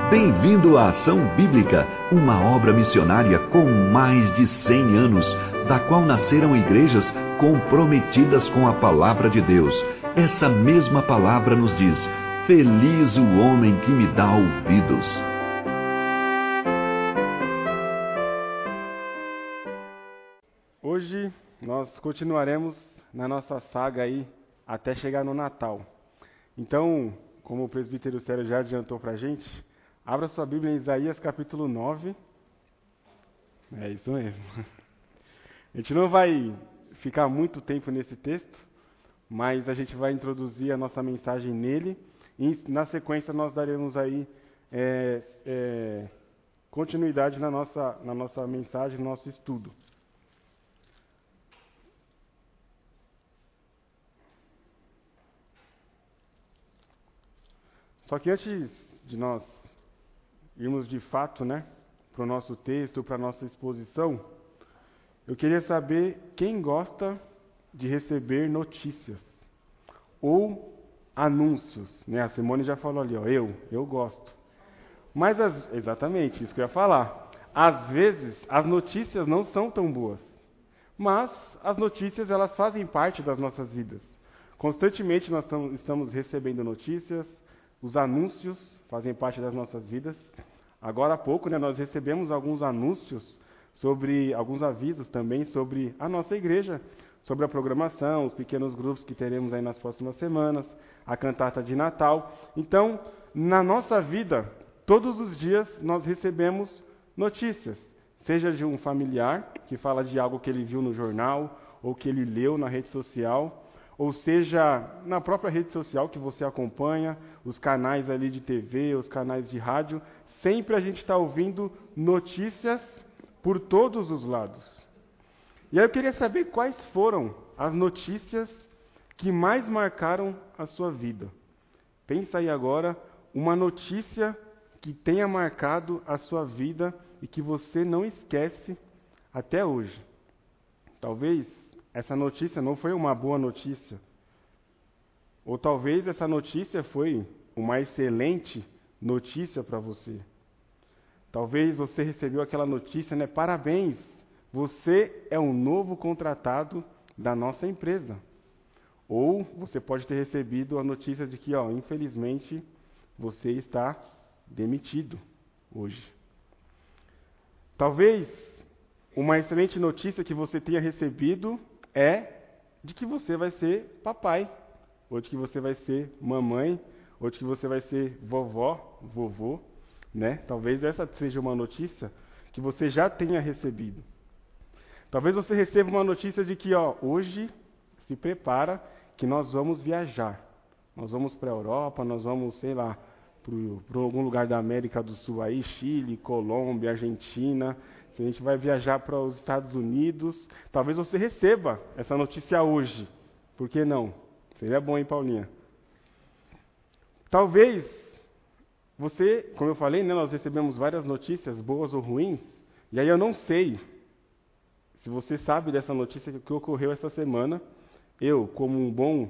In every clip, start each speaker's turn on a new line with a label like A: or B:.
A: Bem-vindo à Ação Bíblica, uma obra missionária com mais de 100 anos, da qual nasceram igrejas comprometidas com a Palavra de Deus. Essa mesma palavra nos diz: feliz o homem que me dá ouvidos.
B: Hoje nós continuaremos na nossa saga aí até chegar no Natal. Então, como o presbítero Célio já adiantou para a gente, abra sua Bíblia em Isaías capítulo 9. É isso mesmo. A gente não vai ficar muito tempo nesse texto, mas a gente vai introduzir a nossa mensagem nele e na sequência nós daremos aí continuidade na nossa mensagem, no nosso estudo. Só que antes de nós irmos de fato, para o nosso texto, para a nossa exposição, eu queria saber quem gosta de receber notícias ou anúncios, A Simone já falou ali, eu gosto. Mas, exatamente, isso que eu ia falar. Às vezes, as notícias não são tão boas, mas as notícias, elas fazem parte das nossas vidas. Constantemente nós estamos recebendo notícias, os anúncios fazem parte das nossas vidas. Agora há pouco, nós recebemos alguns anúncios alguns avisos também sobre a nossa igreja, sobre a programação, os pequenos grupos que teremos aí nas próximas semanas, a cantata de Natal. Então, na nossa vida, todos os dias nós recebemos notícias, seja de um familiar que fala de algo que ele viu no jornal ou que ele leu na rede social, ou seja, na própria rede social que você acompanha, os canais ali de TV, os canais de rádio, sempre a gente está ouvindo notícias por todos os lados. E aí eu queria saber quais foram as notícias que mais marcaram a sua vida. Pensa aí agora, uma notícia que tenha marcado a sua vida e que você não esquece até hoje. Talvez essa notícia não foi uma boa notícia. Ou talvez essa notícia foi uma excelente notícia para você. Talvez você recebeu aquela notícia, parabéns, você é um novo contratado da nossa empresa. Ou você pode ter recebido a notícia de que, infelizmente, você está demitido hoje. Talvez uma excelente notícia que você tenha recebido é de que você vai ser papai, ou de que você vai ser mamãe, ou de que você vai ser vovó, vovô, Talvez essa seja uma notícia que você já tenha recebido. Talvez você receba uma notícia de que, hoje se prepara que nós vamos viajar. Nós vamos para a Europa, nós vamos, para algum lugar da América do Sul aí, Chile, Colômbia, Argentina. Se a gente vai viajar para os Estados Unidos, talvez você receba essa notícia hoje. Por que não? Seria bom, hein, Paulinha? Talvez você, como eu falei, nós recebemos várias notícias, boas ou ruins, e aí eu não sei se você sabe dessa notícia que ocorreu essa semana. Eu, como um bom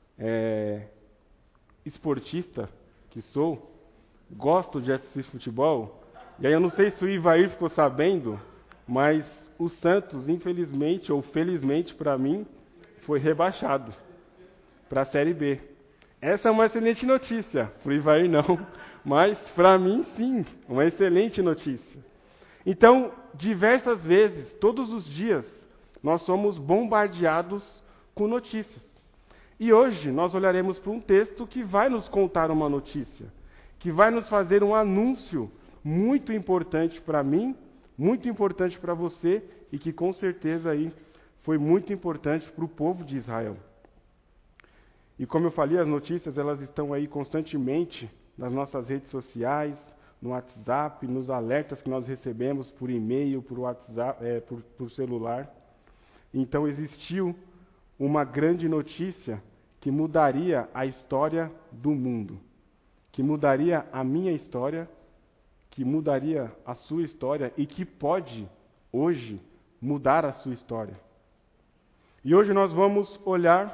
B: esportista que sou, gosto de assistir futebol, e aí eu não sei se o Ivair ficou sabendo, mas o Santos, infelizmente ou felizmente para mim, foi rebaixado para a Série B. Essa é uma excelente notícia, para o Ivair não, mas para mim sim, uma excelente notícia. Então, diversas vezes, todos os dias, nós somos bombardeados com notícias. E hoje nós olharemos para um texto que vai nos contar uma notícia, que vai nos fazer um anúncio muito importante para mim, muito importante para você e que com certeza aí foi muito importante para o povo de Israel. E como eu falei, as notícias elas estão aí constantemente nas nossas redes sociais, no WhatsApp, nos alertas que nós recebemos por e-mail, por WhatsApp, por celular. Então existiu uma grande notícia que mudaria a história do mundo, que mudaria a minha história, que mudaria a sua história e que pode, hoje, mudar a sua história. E hoje nós vamos olhar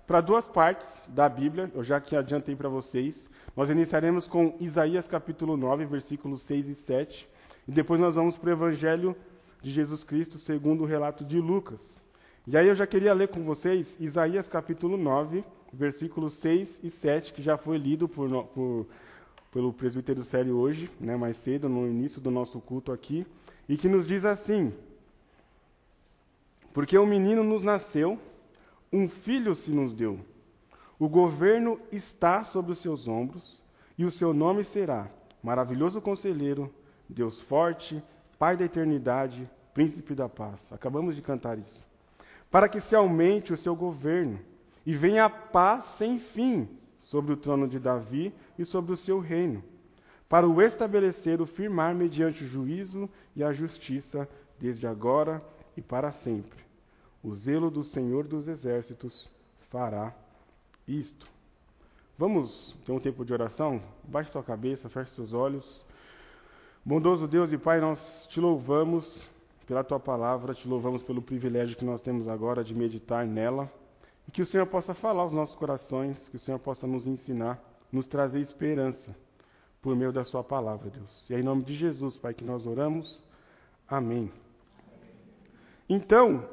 B: para duas partes da Bíblia, eu já que adiantei para vocês. Nós iniciaremos com Isaías capítulo 9, versículos 6 e 7, e depois nós vamos para o Evangelho de Jesus Cristo segundo o relato de Lucas. E aí eu já queria ler com vocês Isaías capítulo 9, versículos 6 e 7, que já foi lido pelo presbítero Célio hoje, né, mais cedo, no início do nosso culto aqui, e que nos diz assim: porque um menino nos nasceu, um filho se nos deu. O governo está sobre os seus ombros, e o seu nome será Maravilhoso Conselheiro, Deus Forte, Pai da Eternidade, Príncipe da Paz. Acabamos de cantar isso. Para que se aumente o seu governo, e venha a paz sem fim sobre o trono de Davi e sobre o seu reino, para o estabelecer, o firmar mediante o juízo e a justiça, desde agora e para sempre. O zelo do Senhor dos Exércitos fará isto. Vamos ter um tempo de oração? Baixe sua cabeça, feche seus olhos. Bondoso Deus e Pai, nós te louvamos pela Tua palavra, te louvamos pelo privilégio que nós temos agora de meditar nela, e que o Senhor possa falar aos nossos corações, que o Senhor possa nos ensinar, nos trazer esperança por meio da Sua palavra, Deus. E é em nome de Jesus, Pai, que nós oramos. Amém. Então,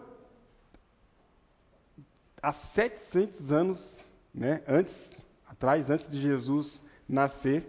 B: há 700 anos, né, antes de Jesus nascer,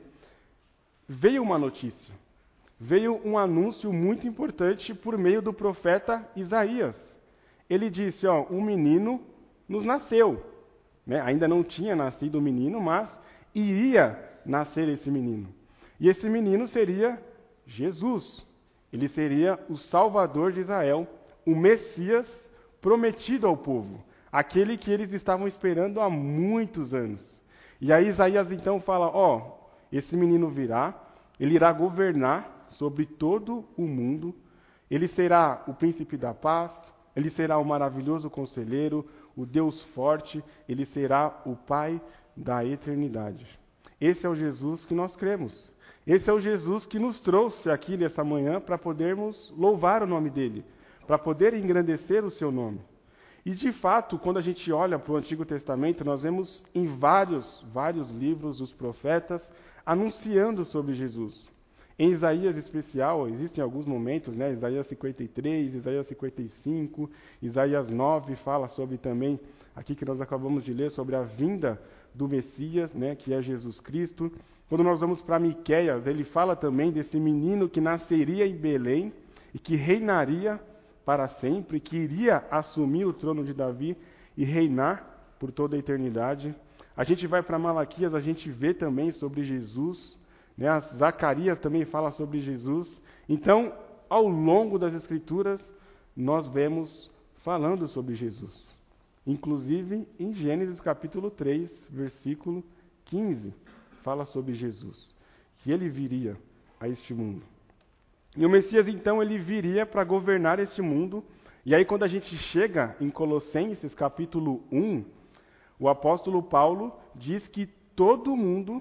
B: veio uma notícia. Veio um anúncio muito importante por meio do profeta Isaías. Ele disse, um menino nos nasceu. Né? Ainda não tinha nascido o menino, mas iria nascer esse menino. E esse menino seria Jesus. Ele seria o Salvador de Israel, o Messias prometido ao povo. Aquele que eles estavam esperando há muitos anos. E aí Isaías então fala, esse menino virá, ele irá governar sobre todo o mundo, ele será o príncipe da paz, ele será o maravilhoso conselheiro, o Deus forte, ele será o Pai da eternidade. Esse é o Jesus que nós cremos. Esse é o Jesus que nos trouxe aqui nessa manhã para podermos louvar o nome dele, para poder engrandecer o seu nome. E de fato, quando a gente olha para o Antigo Testamento, nós vemos em vários livros os profetas anunciando sobre Jesus. Em Isaías especial, existem alguns momentos, né? Isaías 53, Isaías 55, Isaías 9 fala sobre também, aqui que nós acabamos de ler, sobre a vinda do Messias, né? Que é Jesus Cristo. Quando nós vamos para Miqueias, ele fala também desse menino que nasceria em Belém e que reinaria para sempre, que iria assumir o trono de Davi e reinar por toda a eternidade. A gente vai para Malaquias, a gente vê também sobre Jesus, né? Zacarias também fala sobre Jesus. Então, ao longo das Escrituras, nós vemos falando sobre Jesus. Inclusive, em Gênesis capítulo 3, versículo 15, fala sobre Jesus, que ele viria a este mundo. E o Messias, então, ele viria para governar este mundo. E aí, quando a gente chega em Colossenses capítulo 1, o apóstolo Paulo diz que todo o mundo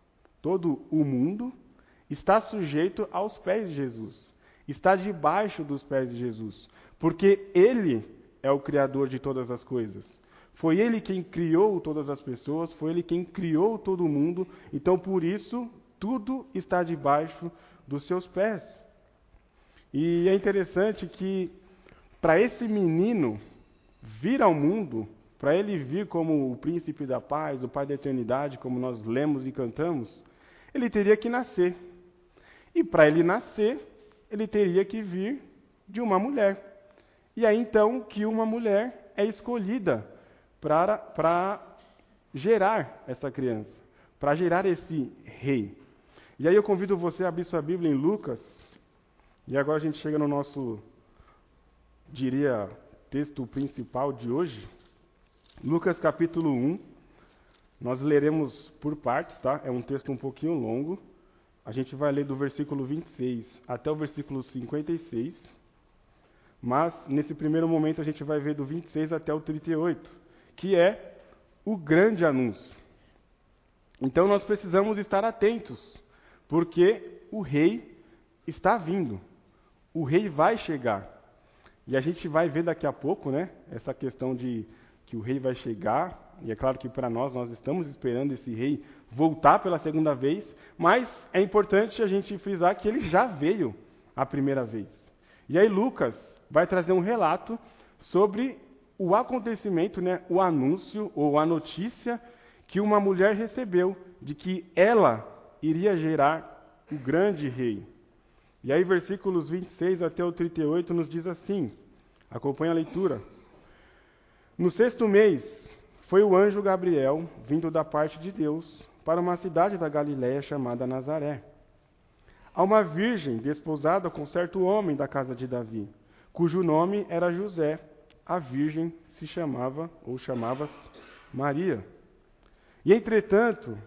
B: está sujeito aos pés de Jesus, está debaixo dos pés de Jesus, porque ele é o criador de todas as coisas. Foi ele quem criou todas as pessoas, foi ele quem criou todo o mundo, então por isso tudo está debaixo dos seus pés. E é interessante que para esse menino vir ao mundo, para ele vir como o príncipe da paz, o pai da eternidade, como nós lemos e cantamos, ele teria que nascer. E para ele nascer, ele teria que vir de uma mulher. E aí então que uma mulher é escolhida para gerar essa criança, para gerar esse rei. E aí eu convido você a abrir sua Bíblia em Lucas, e agora a gente chega no nosso, texto principal de hoje, Lucas capítulo 1, nós leremos por partes, tá? É um texto um pouquinho longo, a gente vai ler do versículo 26 até o versículo 56, mas nesse primeiro momento a gente vai ver do 26 até o 38, que é o grande anúncio. Então nós precisamos estar atentos, porque o rei está vindo, o rei vai chegar. E a gente vai ver daqui a pouco, né, essa questão de que o rei vai chegar, e é claro que para nós estamos esperando esse rei voltar pela segunda vez, mas é importante a gente frisar que ele já veio a primeira vez. E aí Lucas vai trazer um relato sobre o acontecimento, né, o anúncio ou a notícia que uma mulher recebeu de que ela iria gerar o grande rei. E aí versículos 26 até o 38 nos diz assim, acompanha a leitura. No 6º mês, foi o anjo Gabriel, vindo da parte de Deus, para uma cidade da Galiléia chamada Nazaré. A uma virgem desposada com certo homem da casa de Davi, cujo nome era José. A virgem se chamava, ou chamava-se, Maria. E entretanto,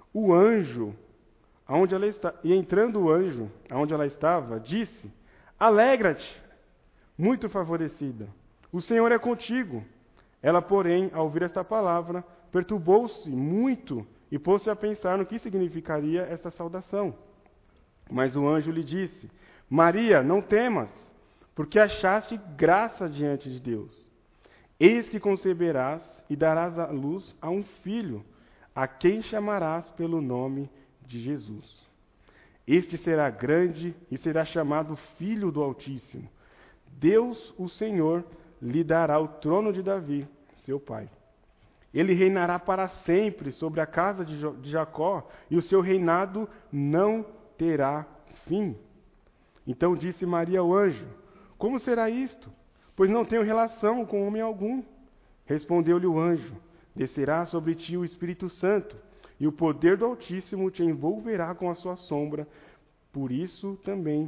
B: entrando o anjo aonde ela estava, disse: Alegra-te, muito favorecida, o Senhor é contigo. Ela, porém, ao ouvir esta palavra, perturbou-se muito e pôs-se a pensar no que significaria essa saudação. Mas o anjo lhe disse: Maria, não temas, porque achaste graça diante de Deus. Eis que conceberás e darás à luz a um filho, a quem chamarás pelo nome de Jesus. Este será grande e será chamado Filho do Altíssimo. Deus, o Senhor, lhe dará o trono de Davi, seu pai. Ele reinará para sempre sobre a casa de Jacó, e o seu reinado não terá fim. Então disse Maria ao anjo: Como será isto? Pois não tenho relação com homem algum. Respondeu-lhe o anjo: Descerá sobre ti o Espírito Santo, e o poder do Altíssimo te envolverá com a sua sombra. Por isso também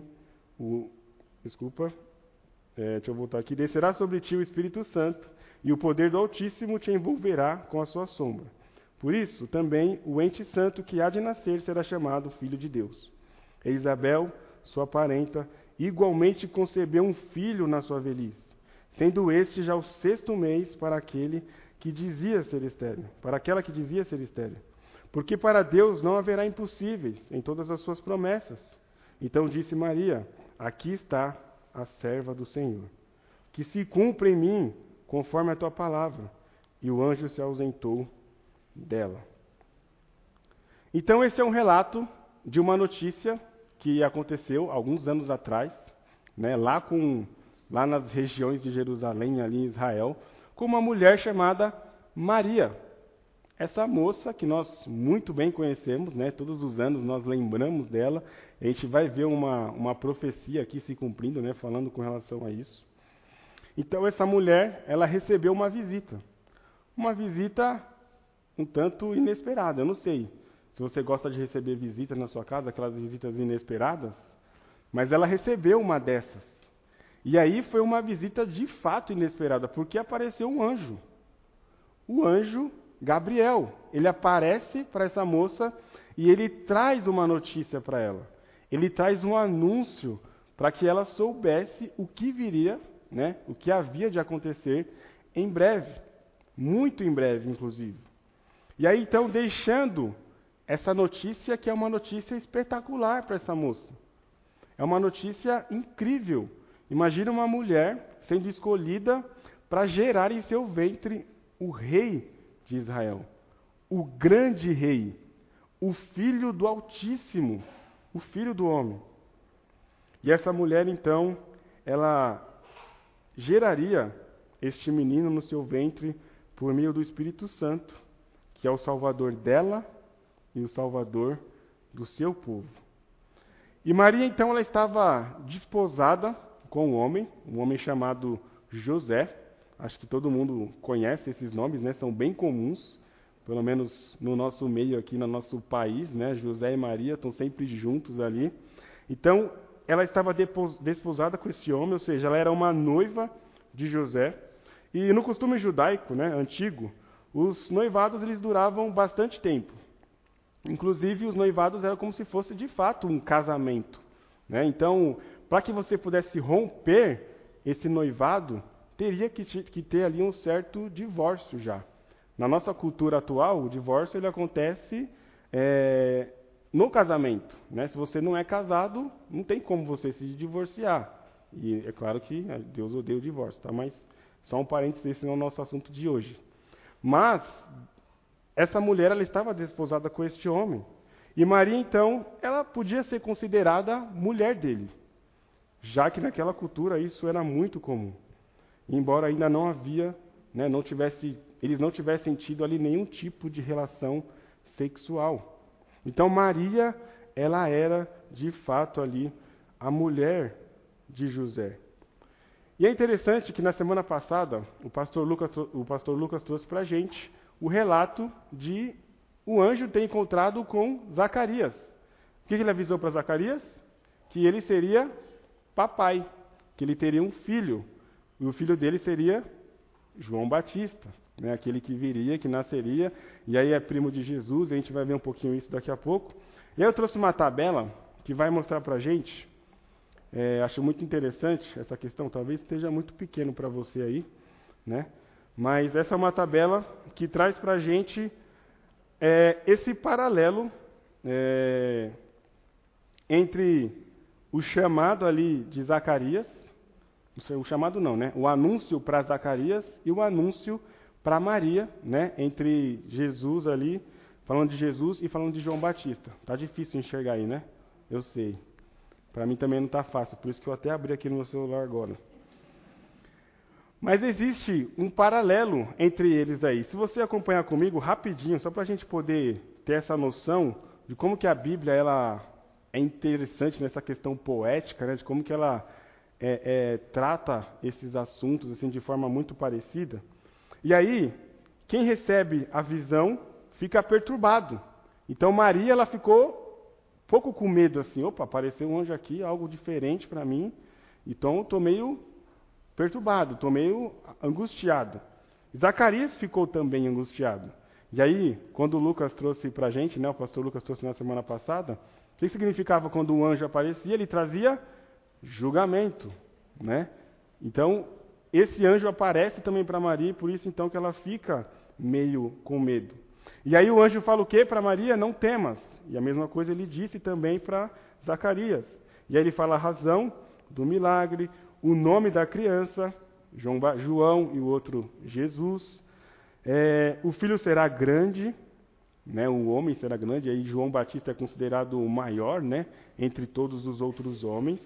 B: deixa eu voltar aqui. Descerá sobre ti o Espírito Santo, e o poder do Altíssimo te envolverá com a sua sombra. Por isso também o ente santo que há de nascer será chamado Filho de Deus. E Isabel, sua parenta, igualmente concebeu um filho na sua velhice, sendo este já o 6º mês para aquela que dizia ser estéril. Porque para Deus não haverá impossíveis em todas as suas promessas. Então disse Maria: Aqui está a serva do Senhor, que se cumpra em mim conforme a tua palavra. E o anjo se ausentou dela. Então esse é um relato de uma notícia que aconteceu alguns anos atrás, né, lá nas regiões de Jerusalém, ali em Israel, com uma mulher chamada Maria. Essa moça que nós muito bem conhecemos, né, todos os anos nós lembramos dela. A gente vai ver uma profecia aqui se cumprindo, né, falando com relação a isso. Então essa mulher, ela recebeu uma visita um tanto inesperada. Eu não sei se você gosta de receber visitas na sua casa, aquelas visitas inesperadas, mas ela recebeu uma dessas. E aí foi uma visita de fato inesperada, porque apareceu um anjo. O anjo Gabriel. Ele aparece para essa moça e ele traz uma notícia para ela. Ele traz um anúncio para que ela soubesse o que viria, né, o que havia de acontecer em breve. Muito em breve, inclusive. E aí, então, deixando essa notícia, que é uma notícia espetacular para essa moça. É uma notícia incrível. Imagina uma mulher sendo escolhida para gerar em seu ventre o rei de Israel, o grande rei, o Filho do Altíssimo, o Filho do homem. E essa mulher, então, ela geraria este menino no seu ventre por meio do Espírito Santo, que é o Salvador dela e o Salvador do seu povo. E Maria, então, ela estava desposada com um homem chamado José. Acho que todo mundo conhece esses nomes, né? São bem comuns, pelo menos no nosso meio aqui, no nosso país, né? José e Maria estão sempre juntos ali. Então, ela estava desposada com esse homem, ou seja, ela era uma noiva de José. E no costume judaico, né, antigo, os noivados eles duravam bastante tempo. Inclusive, os noivados eram como se fosse de fato um casamento, né? Então, para que você pudesse romper esse noivado, teria que ter ali um certo divórcio já. Na nossa cultura atual, o divórcio ele acontece no casamento, né? Se você não é casado, não tem como você se divorciar. E é claro que Deus odeia o divórcio, tá? Mas só um parênteses, esse não é o nosso assunto de hoje. Mas essa mulher, ela estava desposada com este homem. E Maria, então, ela podia ser considerada mulher dele, já que naquela cultura isso era muito comum. Embora ainda não havia, né, eles não tivessem tido ali nenhum tipo de relação sexual. Então Maria, ela era de fato ali a mulher de José. E é interessante que na semana passada o pastor Lucas trouxe para a gente o relato de o anjo ter encontrado com Zacarias. O que ele avisou para Zacarias? Que ele seria papai, que ele teria um filho. E o filho dele seria João Batista, né? Aquele que viria, que nasceria, e aí é primo de Jesus, a gente vai ver um pouquinho isso daqui a pouco. E aí eu trouxe uma tabela que vai mostrar para a gente, acho muito interessante essa questão, talvez esteja muito pequeno para você aí, né? Mas essa é uma tabela que traz para a gente esse paralelo entre o chamado ali de Zacarias, o chamado não, né? O anúncio para Zacarias e o anúncio para Maria, né? Entre Jesus ali, falando de Jesus e falando de João Batista. Tá difícil enxergar aí, né? Eu sei. Para mim também não está fácil, por isso que eu até abri aqui no meu celular agora. Mas existe um paralelo entre eles aí. Se você acompanhar comigo rapidinho, só para a gente poder ter essa noção de como que a Bíblia ela é interessante nessa questão poética, né? De como que ela trata esses assuntos assim de forma muito parecida. E aí, quem recebe a visão fica perturbado. Então Maria, ela ficou um pouco com medo assim, opa, apareceu um anjo aqui, algo diferente para mim, então eu estou meio perturbado, estou meio angustiado. Zacarias ficou também angustiado. E aí, quando o Lucas trouxe para a gente, né, o pastor Lucas trouxe na semana passada, o que significava quando o anjo aparecia? Ele trazia julgamento, né? Então, esse anjo aparece também para Maria, e por isso então que ela fica meio com medo. E aí o anjo fala o quê para Maria? Não temas. E a mesma coisa ele disse também para Zacarias. E aí ele fala a razão do milagre, o nome da criança, João e o outro Jesus. O filho será grande, né? O homem será grande, e aí João Batista é considerado o maior, né? Entre todos os outros homens.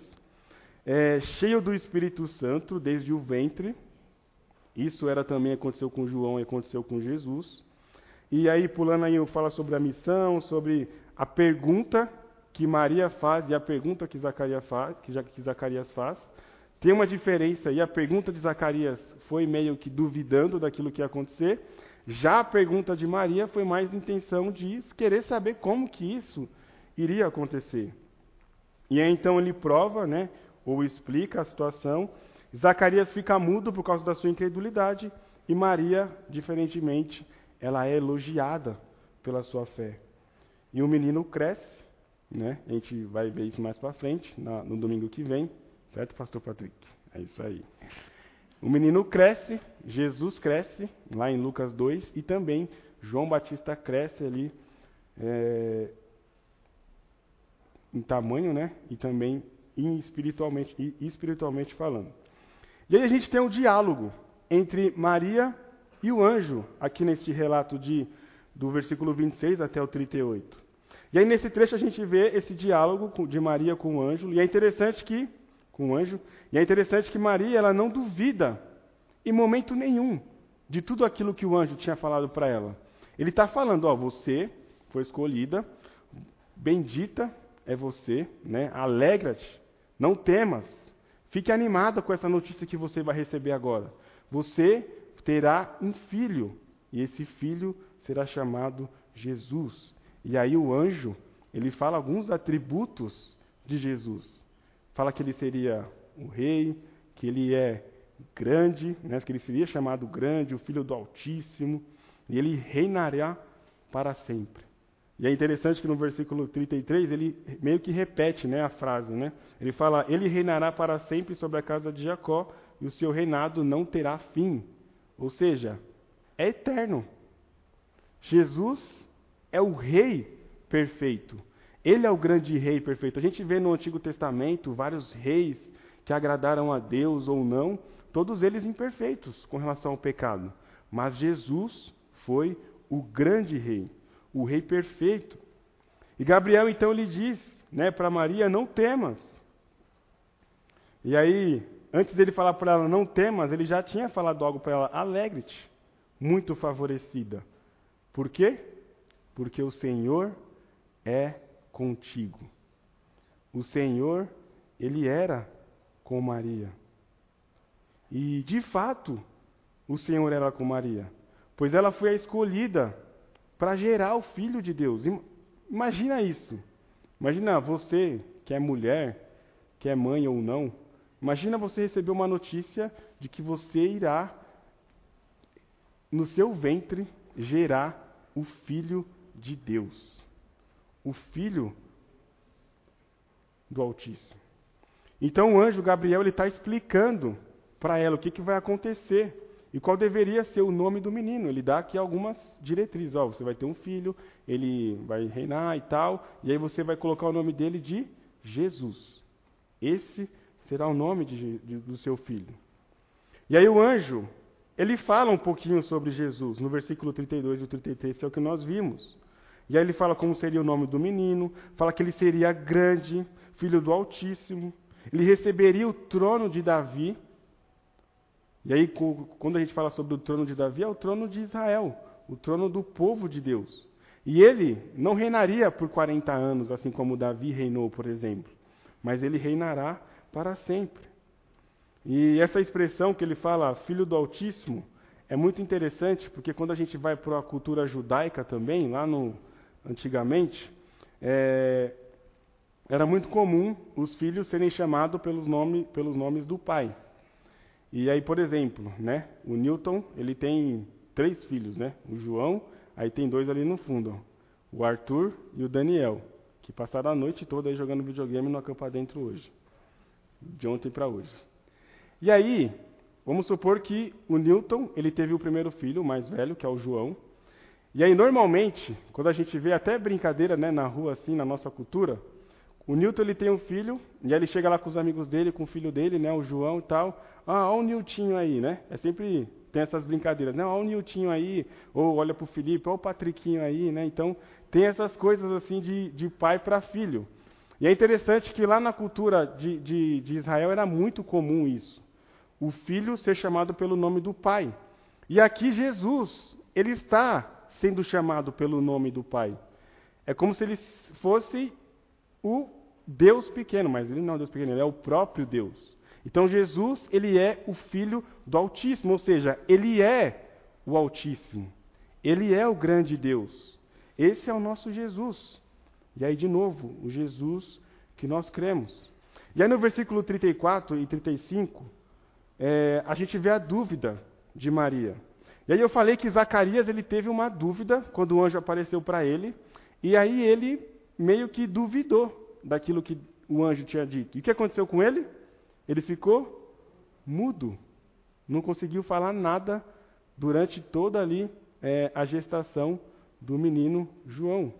B: Cheio do Espírito Santo desde o ventre. Isso também aconteceu com João e aconteceu com Jesus. E aí, pulando aí, fala sobre a missão, sobre a pergunta que Maria faz e a pergunta que Zacarias faz. Tem uma diferença aí, a pergunta de Zacarias foi meio que duvidando daquilo que ia acontecer, já a pergunta de Maria foi mais intenção de querer saber como que isso iria acontecer. E aí então ele prova, né, ou explica a situação. Zacarias fica mudo por causa da sua incredulidade e Maria, diferentemente, ela é elogiada pela sua fé. E o menino cresce, né? A gente vai ver isso mais para frente, no domingo que vem, certo, pastor Patrick? É isso aí. O menino cresce, Jesus cresce, lá em Lucas 2, e também João Batista cresce ali em tamanho, né? E também espiritualmente falando. E aí a gente tem um diálogo entre Maria e o anjo, aqui neste relato do versículo 26 até o 38. E aí nesse trecho a gente vê esse diálogo de Maria com o anjo, e é interessante que Maria ela não duvida em momento nenhum de tudo aquilo que o anjo tinha falado para ela. Ele está falando, você foi escolhida, bendita é você, né? Alegra-te, não temas, fique animada com essa notícia que você vai receber agora. Você terá um filho, e esse filho será chamado Jesus. E aí o anjo, ele fala alguns atributos de Jesus. Fala que ele seria o rei, que ele é grande, né, que ele seria chamado grande, o filho do Altíssimo, e ele reinará para sempre. E é interessante que no versículo 33, ele meio que repete, né, a frase, né? Ele fala, ele reinará para sempre sobre a casa de Jacó, e o seu reinado não terá fim. Ou seja, é eterno. Jesus é o rei perfeito. Ele é o grande rei perfeito. A gente vê no Antigo Testamento vários reis que agradaram a Deus ou não, todos eles imperfeitos com relação ao pecado. Mas Jesus foi o grande rei, o rei perfeito. E Gabriel então lhe diz, né, para Maria, não temas. E aí, antes dele falar para ela, não temas, ele já tinha falado algo para ela, alegre-te, muito favorecida. Por quê? Porque o Senhor é contigo. O Senhor, ele era com Maria. E, de fato, o Senhor era com Maria, pois ela foi a escolhida para gerar o Filho de Deus. Imagina isso. Imagina você, que é mulher, que é mãe ou não, imagina você receber uma notícia de que você irá, no seu ventre, gerar o Filho de Deus. O Filho do Altíssimo. Então o anjo Gabriel está explicando para ela o que vai acontecer e qual deveria ser o nome do menino. Ele dá aqui algumas diretrizes. Você vai ter um filho, ele vai reinar e tal, e aí você vai colocar o nome dele de Jesus. Esse será o nome do seu filho. E aí o anjo, ele fala um pouquinho sobre Jesus, no versículo 32 e 33, que é o que nós vimos. E aí ele fala como seria o nome do menino, fala que ele seria grande, filho do Altíssimo, ele receberia o trono de Davi. E aí, quando a gente fala sobre o trono de Davi, é o trono de Israel, o trono do povo de Deus. E ele não reinaria por 40 anos, assim como Davi reinou, por exemplo, mas ele reinará para sempre. E essa expressão que ele fala, filho do Altíssimo, é muito interessante, porque quando a gente vai para a cultura judaica também, antigamente, era muito comum os filhos serem chamados pelos nomes do pai. E aí, por exemplo, né, o Newton, ele tem 3 filhos, né? O João, aí tem 2 ali no fundo, ó, o Arthur e o Daniel, que passaram a noite toda aí jogando videogame no Acampa Dentro hoje, de ontem para hoje. E aí, vamos supor que o Newton, ele teve o primeiro filho, o mais velho, que é o João. E aí, normalmente, quando a gente vê até brincadeira, né, na rua, assim, na nossa cultura, o Newton, ele tem um filho, e aí ele chega lá com os amigos dele, com o filho dele, né, o João e tal. Olha o Niltinho aí, né? Sempre tem essas brincadeiras, né? Olha o Niltinho aí, ou olha pro Felipe, olha o Patriquinho aí, né? Então, tem essas coisas assim de pai para filho. E é interessante que lá na cultura de Israel era muito comum isso. O filho ser chamado pelo nome do pai. E aqui Jesus, ele está sendo chamado pelo nome do pai. É como se ele fosse o Deus pequeno, mas ele não é o Deus pequeno, ele é o próprio Deus. Então Jesus, ele é o Filho do Altíssimo, ou seja, ele é o Altíssimo. Ele é o grande Deus. Esse é o nosso Jesus. E aí, de novo, o Jesus que nós cremos. E aí no versículo 34 e 35, a gente vê a dúvida de Maria. E aí eu falei que Zacarias, ele teve uma dúvida quando o anjo apareceu para ele, e aí ele meio que duvidou daquilo que o anjo tinha dito. E o que aconteceu com ele? Ele ficou mudo, não conseguiu falar nada durante toda ali a gestação do menino João.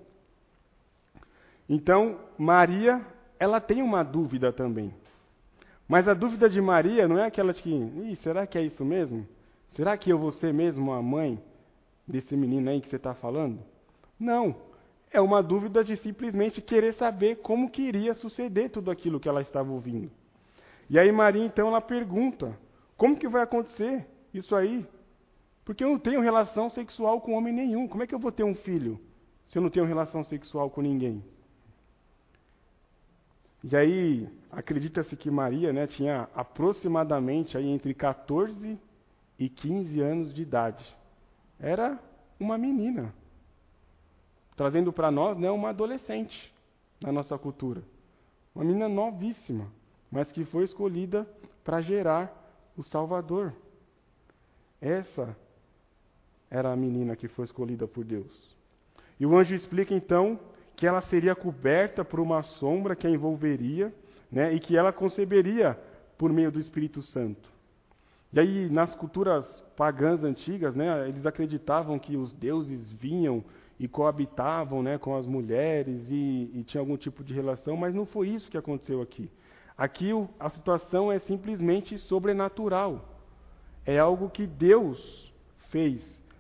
B: Então, Maria, ela tem uma dúvida também. Mas a dúvida de Maria não é aquela de que, será que é isso mesmo? Será que eu vou ser mesmo a mãe desse menino aí que você está falando? Não, é uma dúvida de simplesmente querer saber como que iria suceder tudo aquilo que ela estava ouvindo. E aí Maria, então, ela pergunta, como que vai acontecer isso aí? Porque eu não tenho relação sexual com homem nenhum. Como é que eu vou ter um filho se eu não tenho relação sexual com ninguém? E aí, acredita-se que Maria, né, tinha aproximadamente aí entre 14 e 15 anos de idade. Era uma menina. Trazendo para nós, né, uma adolescente na nossa cultura. Uma menina novíssima, mas que foi escolhida para gerar o Salvador. Essa era a menina que foi escolhida por Deus. E o anjo explica então que ela seria coberta por uma sombra que a envolveria, né, e que ela conceberia por meio do Espírito Santo. E aí, nas culturas pagãs antigas, né, eles acreditavam que os deuses vinham e coabitavam, né, com as mulheres e tinha algum tipo de relação, mas não foi isso que aconteceu aqui. Aqui a situação é simplesmente sobrenatural. É algo que Deus fez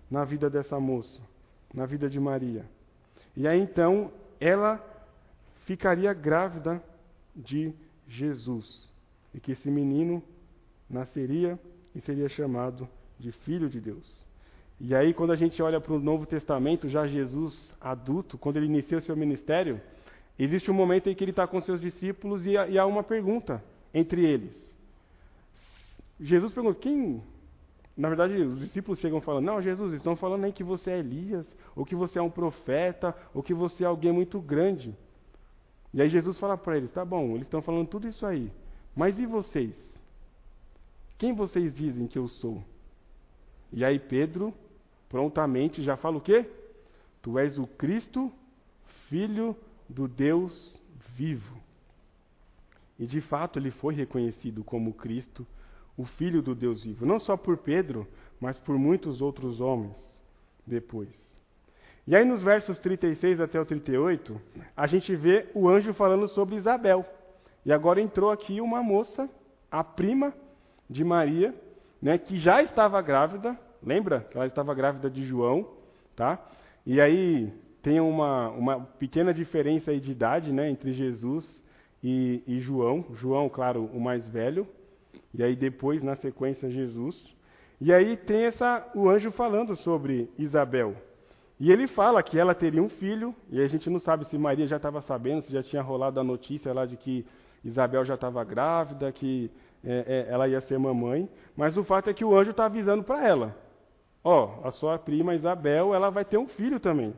B: na vida dessa moça, na vida de Maria. E aí então ela ficaria grávida de Jesus. E que esse menino nasceria e seria chamado de Filho de Deus. E aí quando a gente olha para o Novo Testamento, já Jesus adulto, quando ele inicia o seu ministério, existe um momento em que ele está com seus discípulos e há uma pergunta entre eles. Jesus pergunta, quem... Na verdade, os discípulos chegam falando, não, Jesus, estão falando aí que você é Elias, ou que você é um profeta, ou que você é alguém muito grande. E aí Jesus fala para eles, tá bom, eles estão falando tudo isso aí, mas e vocês? Quem vocês dizem que eu sou? E aí Pedro, prontamente, já fala o quê? Tu és o Cristo, Filho do Deus vivo. E de fato ele foi reconhecido como Cristo, o Filho do Deus vivo. Não só por Pedro, mas por muitos outros homens depois. E aí nos versos 36 até o 38, a gente vê o anjo falando sobre Isabel. E agora entrou aqui uma moça, a prima de Maria, né, que já estava grávida. Lembra que ela estava grávida de João, tá? E aí tem uma pequena diferença aí de idade, né, entre Jesus e João. João, claro, o mais velho. E aí depois, na sequência, Jesus. E aí tem o anjo falando sobre Isabel. E ele fala que ela teria um filho, e a gente não sabe se Maria já estava sabendo, se já tinha rolado a notícia lá de que Isabel já estava grávida, que ela ia ser mamãe. Mas o fato é que o anjo está avisando para ela. Ó, a sua prima Isabel, ela vai ter um filho também.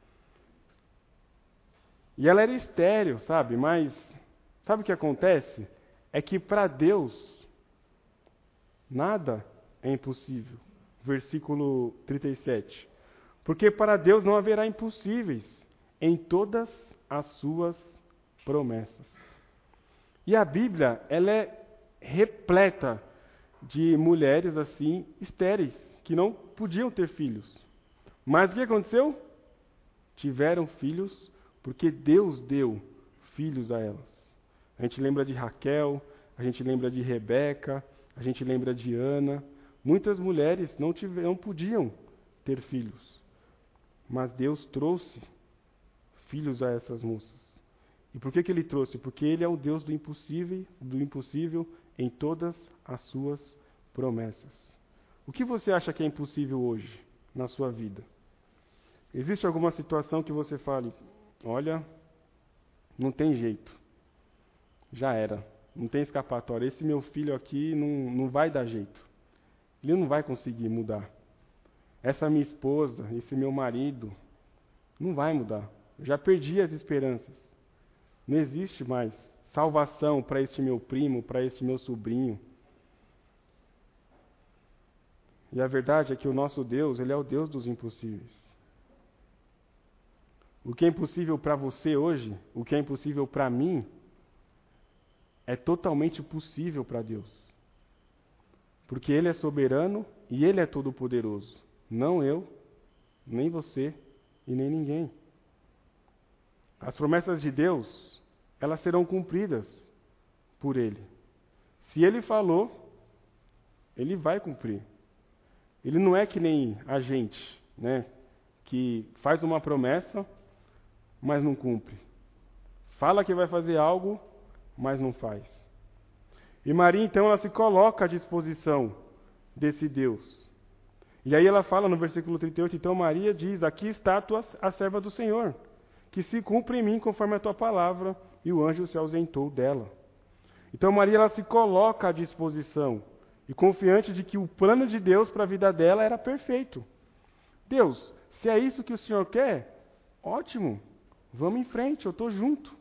B: E ela era estéril, sabe? Mas sabe o que acontece? É que para Deus nada é impossível. Versículo 37. Porque para Deus não haverá impossíveis em todas as suas promessas. E a Bíblia, ela é repleta de mulheres assim, estéreis, que não podiam ter filhos. Mas o que aconteceu? Tiveram filhos porque Deus deu filhos a elas. A gente lembra de Raquel, a gente lembra de Rebeca, a gente lembra de Ana. Muitas mulheres não podiam ter filhos. Mas Deus trouxe filhos a essas moças. E por que ele trouxe? Porque Ele é o Deus do impossível em todas as suas promessas. O que você acha que é impossível hoje na sua vida? Existe alguma situação que você fale, olha, não tem jeito, já era, não tem escapatória, esse meu filho aqui não vai dar jeito, ele não vai conseguir mudar. Essa minha esposa, esse meu marido, não vai mudar. Eu já perdi as esperanças. Não existe mais salvação para este meu primo, para este meu sobrinho. E a verdade é que o nosso Deus, Ele é o Deus dos impossíveis. O que é impossível para você hoje, o que é impossível para mim, é totalmente possível para Deus. Porque Ele é soberano e Ele é todo-poderoso. Não eu, nem você e nem ninguém. As promessas de Deus, elas serão cumpridas por Ele. Se Ele falou, Ele vai cumprir. Ele não é que nem a gente, né, que faz uma promessa, mas não cumpre. Fala que vai fazer algo, mas não faz. E Maria, então, ela se coloca à disposição desse Deus. E aí ela fala no versículo 38, então Maria diz, aqui está a serva do Senhor, que se cumpra em mim conforme a tua palavra, e o anjo se ausentou dela. Então Maria, ela se coloca à disposição, e confiante de que o plano de Deus para a vida dela era perfeito. Deus, se é isso que o Senhor quer, ótimo, vamos em frente, eu estou junto.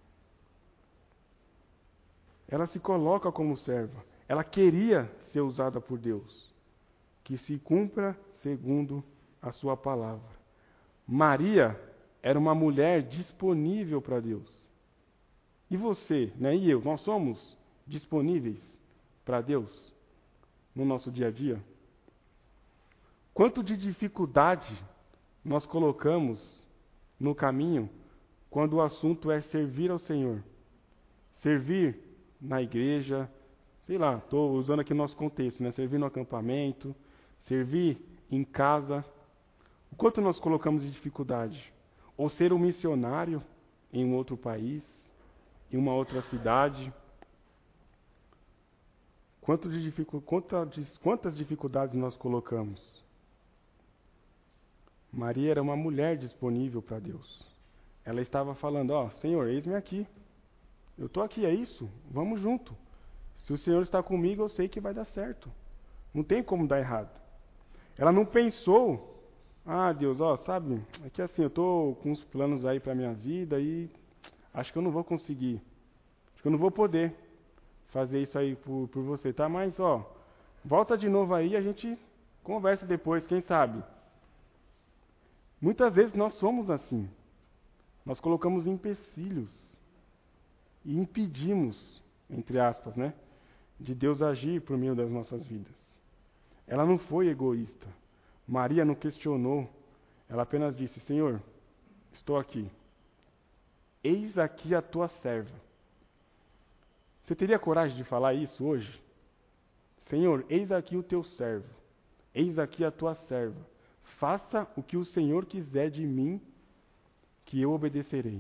B: Ela se coloca como serva, ela queria ser usada por Deus. Que se cumpra segundo a sua palavra. Maria era uma mulher disponível para Deus. E você, né, e eu, nós somos disponíveis para Deus no nosso dia a dia? Quanto de dificuldade nós colocamos no caminho quando o assunto é servir ao Senhor? Servir na igreja, sei lá, estou usando aqui o nosso contexto, né? Servir no acampamento, servir em casa, O quanto nós colocamos de dificuldade? Ou ser um missionário em um outro país, em uma outra cidade. Quantas dificuldades nós colocamos? Maria era uma mulher disponível para Deus. Ela estava falando, Senhor, eis-me aqui. Eu estou aqui, é isso? Vamos junto. Se o Senhor está comigo, eu sei que vai dar certo. Não tem como dar errado. Ela não pensou, Deus, sabe, é que assim, eu estou com uns planos aí para a minha vida e acho que eu não vou conseguir. Acho que eu não vou poder fazer isso aí por você, tá? Mas, volta de novo aí e a gente conversa depois, quem sabe? Muitas vezes nós somos assim. Nós colocamos empecilhos e impedimos, entre aspas, né, de Deus agir por meio das nossas vidas. Ela não foi egoísta. Maria não questionou. Ela apenas disse, Senhor, estou aqui. Eis aqui a tua serva. Você teria coragem de falar isso hoje? Senhor, eis aqui o teu servo. Eis aqui a tua serva. Faça o que o Senhor quiser de mim, que eu obedecerei.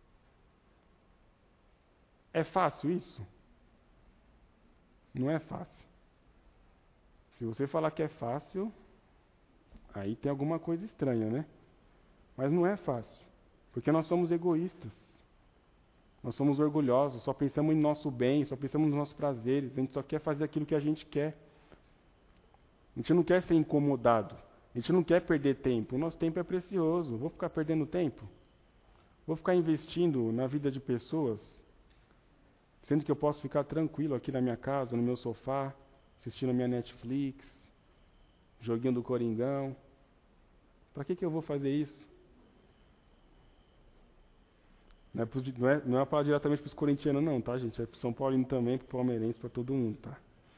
B: É fácil isso? Não é fácil. Se você falar que é fácil, aí tem alguma coisa estranha, né? Mas não é fácil, porque nós somos egoístas. Nós somos orgulhosos, só pensamos em nosso bem, só pensamos nos nossos prazeres, a gente só quer fazer aquilo que a gente quer. A gente não quer ser incomodado, a gente não quer perder tempo. O nosso tempo é precioso, vou ficar perdendo tempo? Vou ficar investindo na vida de pessoas, sendo que eu posso ficar tranquilo aqui na minha casa, no meu sofá, assistindo a minha Netflix, joguinho do Coringão. Para que eu vou fazer isso? Não é para diretamente para os corintianos não, tá, gente? É para o São Paulino também, para o palmeirense, para todo mundo, tá?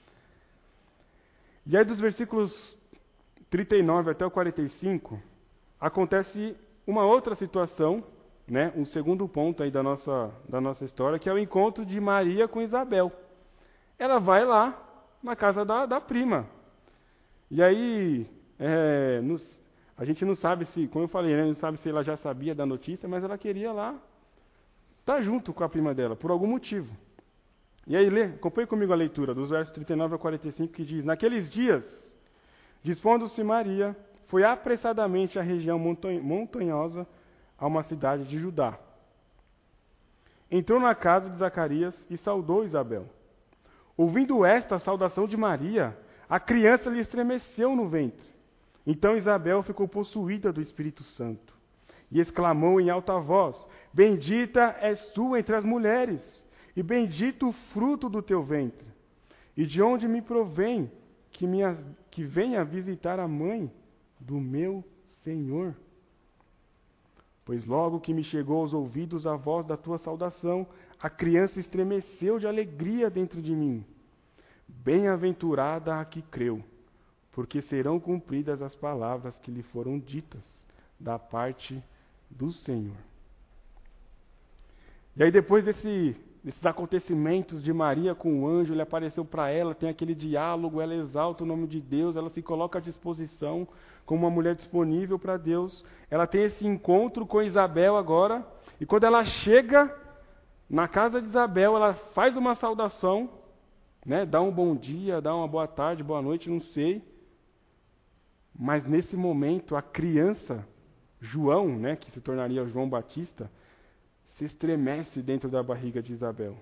B: E aí dos versículos 39 até o 45, acontece uma outra situação, né? Um segundo ponto aí da nossa história, que é o encontro de Maria com Isabel. Ela vai lá na casa da prima. E aí, a gente não sabe se, como eu falei, né? Não sabe se ela já sabia da notícia, mas ela queria lá estar junto com a prima dela, por algum motivo. E aí, acompanhe comigo a leitura, dos versos 39 a 45, que diz, naqueles dias, dispondo-se Maria, foi apressadamente à região montanhosa, a uma cidade de Judá. Entrou na casa de Zacarias e saudou Isabel. Ouvindo esta saudação de Maria, a criança lhe estremeceu no ventre. Então Isabel ficou possuída do Espírito Santo e exclamou em alta voz, bendita és tu entre as mulheres, e bendito o fruto do teu ventre. E de onde me provém que venha visitar a mãe do meu Senhor? Pois logo que me chegou aos ouvidos a voz da tua saudação, a criança estremeceu de alegria dentro de mim. Bem-aventurada a que creu, porque serão cumpridas as palavras que lhe foram ditas da parte do Senhor. E aí depois desses acontecimentos de Maria com o anjo, ele apareceu para ela, tem aquele diálogo, ela exalta o nome de Deus, ela se coloca à disposição como uma mulher disponível para Deus. Ela tem esse encontro com Isabel agora, e quando ela chega na casa de Isabel, ela faz uma saudação, né? Dá um bom dia, dá uma boa tarde, boa noite, não sei. Mas nesse momento, a criança, João, né, que se tornaria João Batista, se estremece dentro da barriga de Isabel.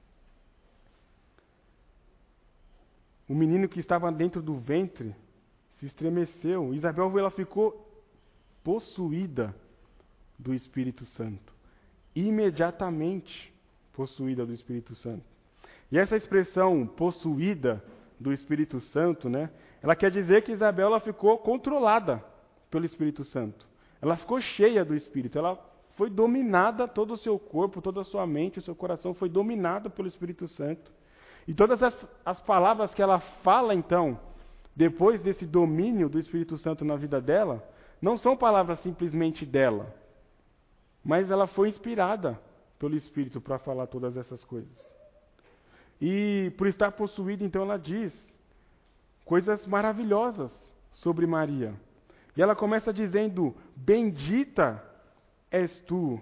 B: O menino que estava dentro do ventre se estremeceu. Isabel, ela ficou possuída do Espírito Santo. Imediatamente possuída do Espírito Santo. E essa expressão, possuída do Espírito Santo, né, ela quer dizer que Isabel ela ficou controlada pelo Espírito Santo. Ela ficou cheia do Espírito. Ela foi dominada, todo o seu corpo, toda a sua mente, o seu coração foi dominado pelo Espírito Santo. E todas as palavras que ela fala, então, depois desse domínio do Espírito Santo na vida dela, não são palavras simplesmente dela, mas ela foi inspirada pelo Espírito para falar todas essas coisas. E por estar possuída, então, ela diz coisas maravilhosas sobre Maria. E ela começa dizendo: bendita és tu.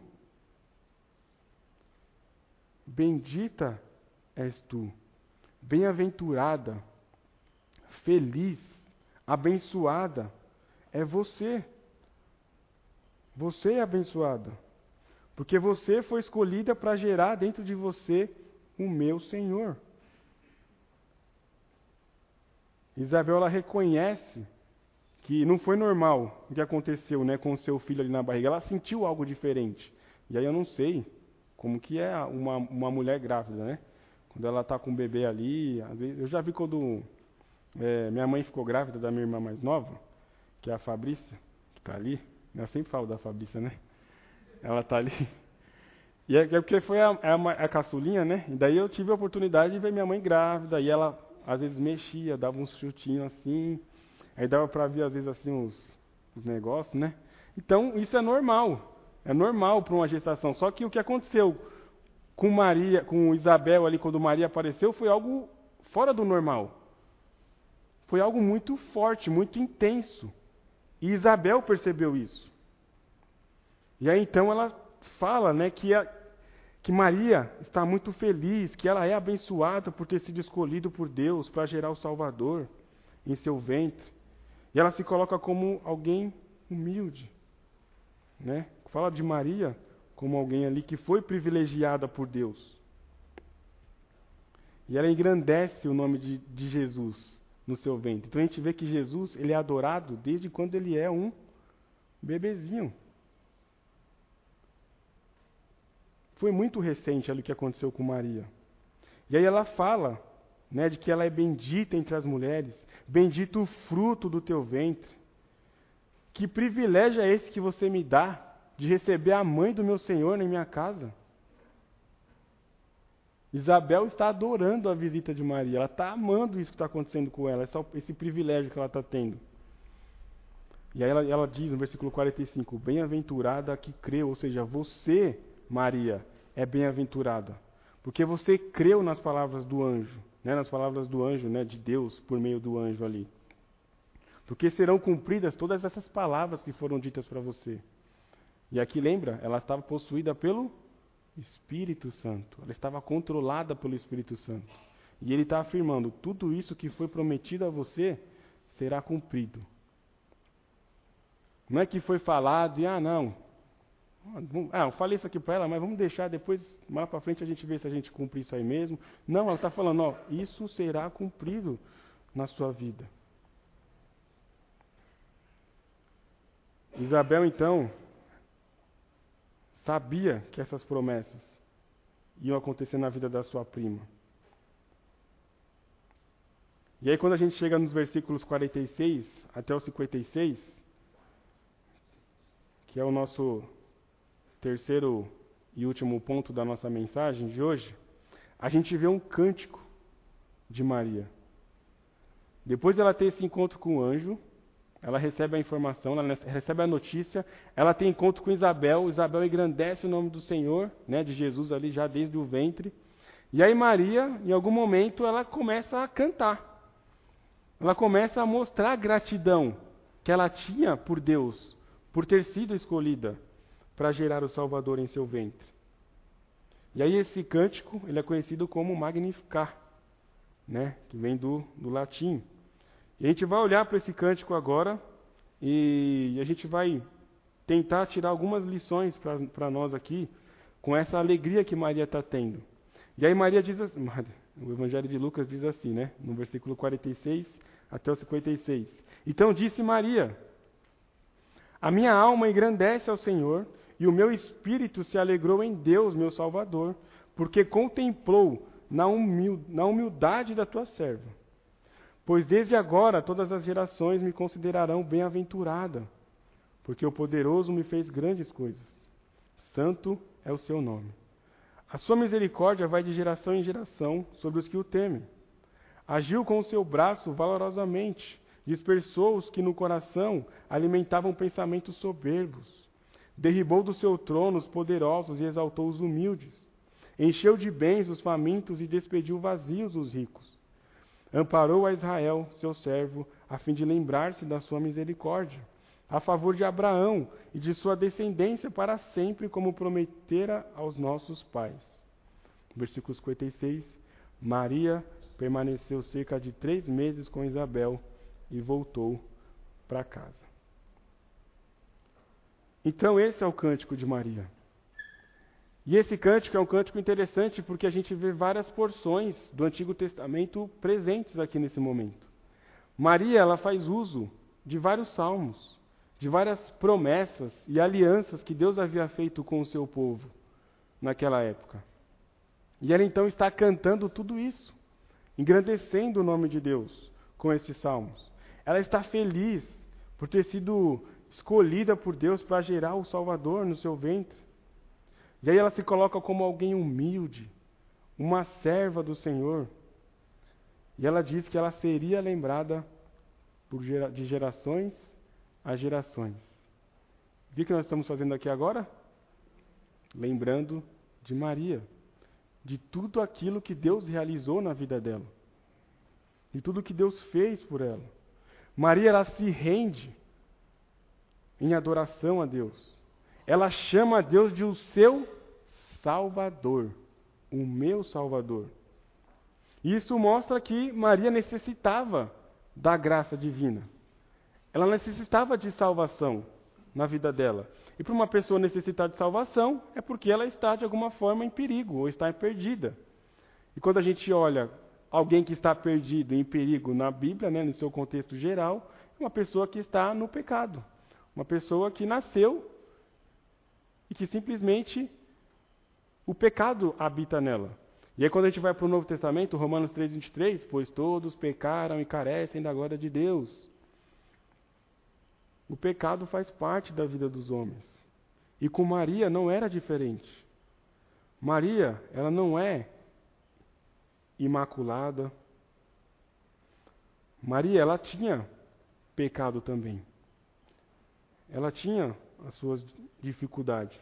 B: Bendita és tu. Bem-aventurada, feliz, abençoada é você. Você é abençoada. Porque você foi escolhida para gerar dentro de você o meu Senhor. Isabel, ela reconhece que não foi normal o que aconteceu, né, com o seu filho ali na barriga. Ela sentiu algo diferente. E aí eu não sei como que é uma mulher grávida, né? Quando ela está com o bebê ali, às vezes, eu já vi quando minha mãe ficou grávida da minha irmã mais nova, que é a Fabrícia, que está ali. Eu sempre falo da Fabrícia, né? Ela está ali. E é porque foi a caçulinha, né? E daí eu tive a oportunidade de ver minha mãe grávida, e ela às vezes mexia, dava uns chutinhos assim, aí dava para ver às vezes assim os negócios, né? Então isso é normal para uma gestação. Só que o que aconteceu com Maria, com Isabel ali quando Maria apareceu, foi algo fora do normal. Foi algo muito forte, muito intenso. E Isabel percebeu isso. E aí então ela fala, né, que Maria está muito feliz, que ela é abençoada por ter sido escolhida por Deus para gerar o Salvador em seu ventre. E ela se coloca como alguém humilde, né? Fala de Maria como alguém ali que foi privilegiada por Deus. E ela engrandece o nome de Jesus no seu ventre. Então a gente vê que Jesus, ele é adorado desde quando ele é um bebezinho. Foi muito recente ali o que aconteceu com Maria. E aí ela fala, né, de que ela é bendita entre as mulheres, bendito o fruto do teu ventre. Que privilégio é esse que você me dá de receber a mãe do meu Senhor na minha casa? Isabel está adorando a visita de Maria, ela está amando isso que está acontecendo com ela, esse privilégio que ela está tendo. E aí ela diz no versículo 45, bem-aventurada a que creu, ou seja, você, Maria, é bem-aventurada, porque você creu nas palavras do anjo, né, nas palavras do anjo, né, de Deus, por meio do anjo ali. Porque serão cumpridas todas essas palavras que foram ditas para você. E aqui lembra, ela estava possuída pelo Espírito Santo, ela estava controlada pelo Espírito Santo. E ele está afirmando, tudo isso que foi prometido a você será cumprido. Não é que foi falado e, eu falei isso aqui para ela, mas vamos deixar depois, mais para frente a gente vê se a gente cumpre isso aí mesmo. Não, ela está falando, isso será cumprido na sua vida. Isabel, então, sabia que essas promessas iam acontecer na vida da sua prima. E aí quando a gente chega nos versículos 46 até o 56, que é o nosso terceiro e último ponto da nossa mensagem de hoje, a gente vê um cântico de Maria. Depois dela ter esse encontro com o anjo, ela recebe a informação, ela recebe a notícia, ela tem encontro com Isabel engrandece o nome do Senhor, né, de Jesus ali já desde o ventre. E aí Maria, em algum momento, ela começa a cantar. Ela começa a mostrar a gratidão que ela tinha por Deus, por ter sido escolhida para gerar o Salvador em seu ventre. E aí esse cântico, ele é conhecido como Magnificat, né, que vem do latim. E a gente vai olhar para esse cântico agora e a gente vai tentar tirar algumas lições para nós aqui com essa alegria que Maria está tendo. E aí Maria diz assim, o Evangelho de Lucas diz assim, né, no versículo 46 até o 56. Então disse Maria, a minha alma engrandece ao Senhor e o meu espírito se alegrou em Deus, meu Salvador, porque contemplou na humildade da tua serva. Pois desde agora todas as gerações me considerarão bem-aventurada, porque o poderoso me fez grandes coisas. Santo é o seu nome. A sua misericórdia vai de geração em geração sobre os que o temem. Agiu com o seu braço valorosamente, dispersou os que no coração alimentavam pensamentos soberbos. Derribou do seu trono os poderosos e exaltou os humildes. Encheu de bens os famintos e despediu vazios os ricos. Amparou a Israel, seu servo, a fim de lembrar-se da sua misericórdia, a favor de Abraão e de sua descendência para sempre, como prometera aos nossos pais. Versículo 56, Maria permaneceu cerca de 3 meses com Isabel e voltou para casa. Então esse é o cântico de Maria. E esse cântico é um cântico interessante porque a gente vê várias porções do Antigo Testamento presentes aqui nesse momento. Maria, ela faz uso de vários salmos, de várias promessas e alianças que Deus havia feito com o seu povo naquela época. E ela então está cantando tudo isso, engrandecendo o nome de Deus com esses salmos. Ela está feliz por ter sido escolhida por Deus para gerar o Salvador no seu ventre. E aí ela se coloca como alguém humilde, uma serva do Senhor. E ela diz que ela seria lembrada de gerações a gerações. O que nós estamos fazendo aqui agora? Lembrando de Maria, de tudo aquilo que Deus realizou na vida dela, de tudo que Deus fez por ela. Maria, ela se rende em adoração a Deus. Ela chama a Deus de o seu Salvador, o meu Salvador. Isso mostra que Maria necessitava da graça divina. Ela necessitava de salvação na vida dela. E para uma pessoa necessitar de salvação, é porque ela está de alguma forma em perigo, ou está perdida. E quando a gente olha alguém que está perdido, em perigo na Bíblia, no seu contexto geral, é uma pessoa que está no pecado. Uma pessoa que nasceu e que simplesmente o pecado habita nela. E aí quando a gente vai para o Novo Testamento, Romanos 3:23, pois todos pecaram e carecem da glória de Deus. O pecado faz parte da vida dos homens. E com Maria não era diferente. Maria, ela não é imaculada. Maria, ela tinha pecado também. Ela tinha as suas dificuldades.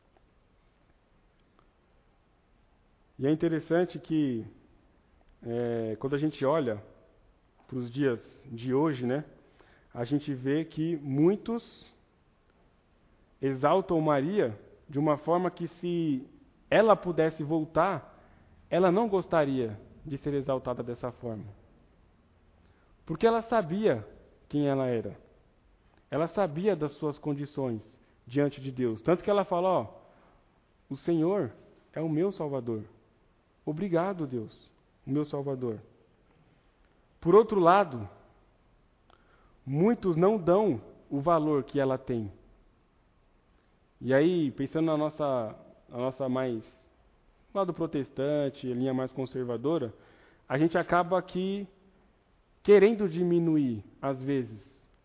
B: E é interessante que, quando a gente olha para os dias de hoje, a gente vê que muitos exaltam Maria de uma forma que, se ela pudesse voltar, ela não gostaria de ser exaltada dessa forma. Porque ela sabia quem ela era. Ela sabia das suas condições diante de Deus. Tanto que ela fala, o Senhor é o meu Salvador. Obrigado, Deus, o meu Salvador. Por outro lado, muitos não dão o valor que ela tem. E aí, pensando na nossa mais lado protestante, linha mais conservadora, a gente acaba aqui querendo diminuir, às vezes,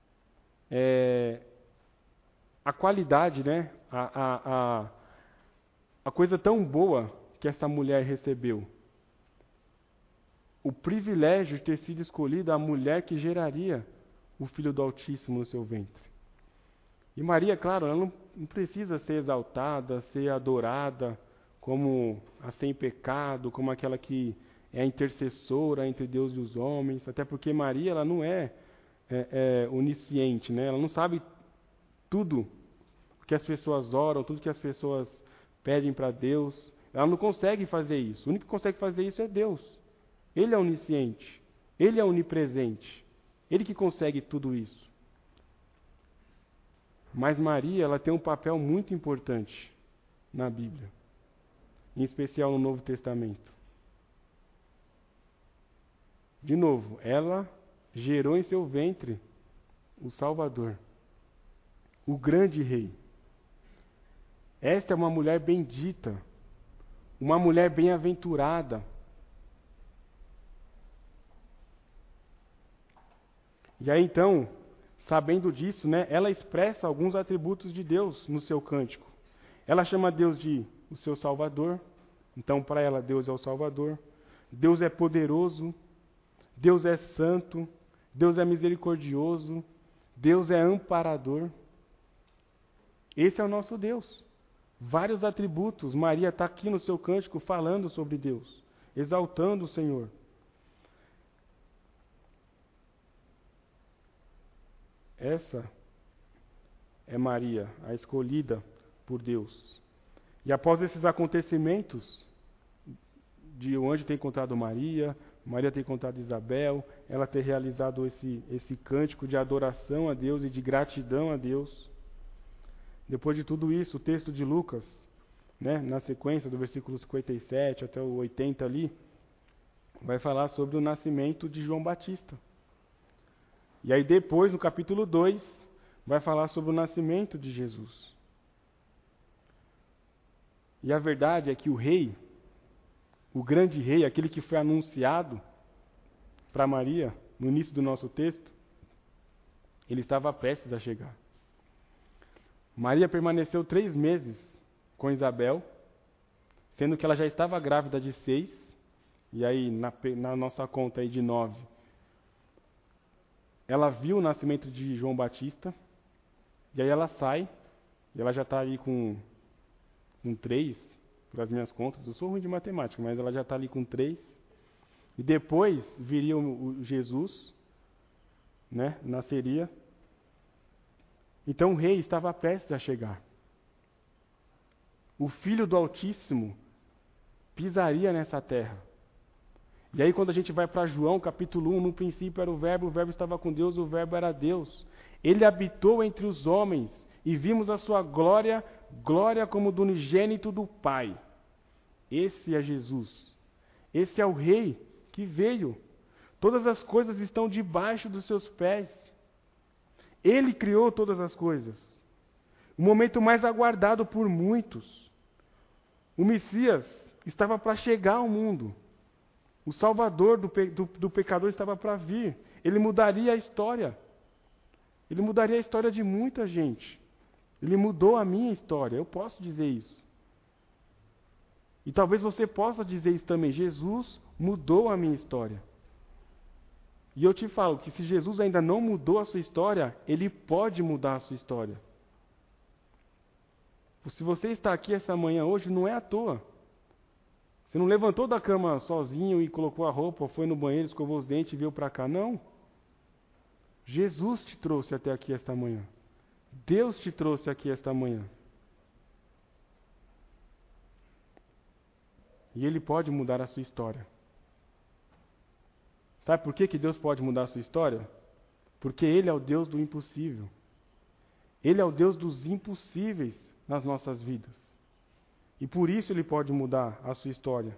B: a qualidade, a coisa tão boa que essa mulher recebeu. O privilégio de ter sido escolhida a mulher que geraria o Filho do Altíssimo no seu ventre. E Maria, claro, ela não precisa ser exaltada, ser adorada como a sem pecado, como aquela que é a intercessora entre Deus e os homens, até porque Maria, ela não é onisciente, ela não sabe tudo o que as pessoas oram, tudo que as pessoas pedem para Deus. Ela não consegue fazer isso. O único que consegue fazer isso é Deus. Ele é onisciente. Ele é onipresente. Ele que consegue tudo isso. Mas Maria, ela tem um papel muito importante na Bíblia. Em especial no Novo Testamento. De novo, ela gerou em seu ventre o Salvador. O grande rei. Esta é uma mulher bendita. Uma mulher bem-aventurada. E aí então, sabendo disso, ela expressa alguns atributos de Deus no seu cântico. Ela chama Deus de o seu Salvador. Então, para ela, Deus é o Salvador. Deus é poderoso. Deus é santo. Deus é misericordioso. Deus é amparador. Esse é o nosso Deus. Vários atributos. Maria está aqui no seu cântico falando sobre Deus, exaltando o Senhor. Essa é Maria, a escolhida por Deus. E após esses acontecimentos, o anjo ter encontrado Maria, Maria ter encontrado Isabel, ela ter realizado esse cântico de adoração a Deus e de gratidão a Deus. Depois de tudo isso, o texto de Lucas, na sequência do versículo 57 até o 80 ali, vai falar sobre o nascimento de João Batista. E aí depois, no capítulo 2, vai falar sobre o nascimento de Jesus. E a verdade é que o rei, o grande rei, aquele que foi anunciado para Maria, no início do nosso texto, ele estava prestes a chegar. Maria permaneceu 3 meses com Isabel, sendo que ela já estava grávida de 6, e aí na nossa conta aí de 9, ela viu o nascimento de João Batista, e aí ela sai, e ela já está ali com 3, por as minhas contas, eu sou ruim de matemática, mas ela já está ali com 3, e depois viria o Jesus, nasceria. Então o rei estava prestes a chegar. O Filho do Altíssimo pisaria nessa terra. E aí quando a gente vai para João, capítulo 1, no princípio era o Verbo estava com Deus, o Verbo era Deus. Ele habitou entre os homens, e vimos a sua glória, glória como do unigênito do Pai. Esse é Jesus. Esse é o Rei que veio. Todas as coisas estão debaixo dos seus pés. Ele criou todas as coisas. O momento mais aguardado por muitos. O Messias estava para chegar ao mundo. O Salvador do pecador estava para vir. Ele mudaria a história. Ele mudaria a história de muita gente. Ele mudou a minha história. Eu posso dizer isso. E talvez você possa dizer isso também. Jesus mudou a minha história. E eu te falo que se Jesus ainda não mudou a sua história, Ele pode mudar a sua história. Se você está aqui essa manhã hoje, não é à toa. Você não levantou da cama sozinho e colocou a roupa, foi no banheiro, escovou os dentes e veio para cá, não. Jesus te trouxe até aqui esta manhã. Deus te trouxe aqui esta manhã. E Ele pode mudar a sua história. Sabe por que Deus pode mudar a sua história? Porque Ele é o Deus do impossível. Ele é o Deus dos impossíveis nas nossas vidas. E por isso Ele pode mudar a sua história.